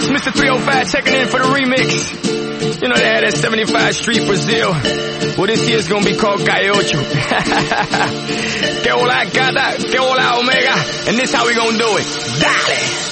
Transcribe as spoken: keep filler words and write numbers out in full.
It's Mister three oh five checking in for the remix. You know they had that seventy-five Street Brazil. Well, this year's gonna be called Calle Ocho. Que hola gata, que hola omega. And this how we gonna do it. Dale!